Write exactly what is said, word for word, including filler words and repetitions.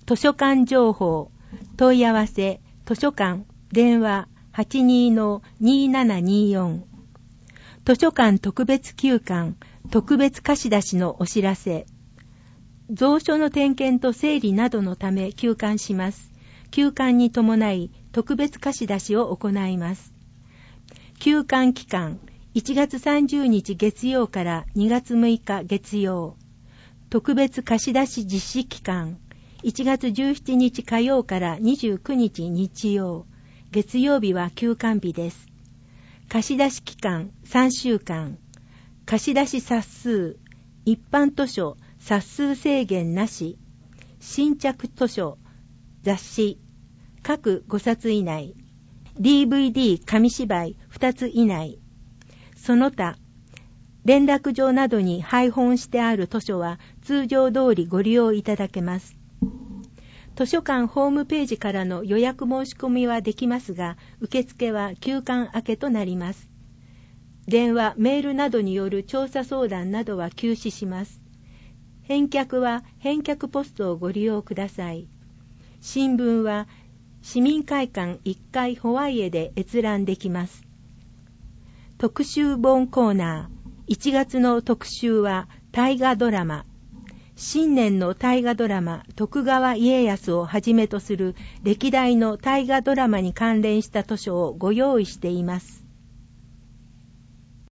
図書館情報、問い合わせ、図書館、電話 はちにーにーななにーよん。図書館特別休館、特別貸し出しのお知らせ。蔵書の点検と整理などのため休館します。休館に伴い特別貸し出しを行います。休館期間、いちがつさんじゅうにち月曜からにがつむいか月曜。特別貸し出し実施期間、いちがつじゅうしちにち火曜からにじゅうくにち日曜。月曜日は休館日です。貸し出し期間さんしゅうかん。貸し出し冊数、一般図書、冊数制限なし。新着図書、雑誌、各ごさつ以内。ディーブイディー 紙芝居ふたつ以内。その他、連絡帳などに配本してある図書は通常通りご利用いただけます。図書館ホームページからの予約申し込みはできますが、受付は休館明けとなります。電話、メールなどによる調査相談などは休止します。返却は返却ポストをご利用ください。新聞は市民会館いっかいホワイエで閲覧できます。特集本コーナー。いちがつの特集は大河ドラマ。新年の大河ドラマ徳川家康をはじめとする歴代の大河ドラマに関連した図書をご用意しています。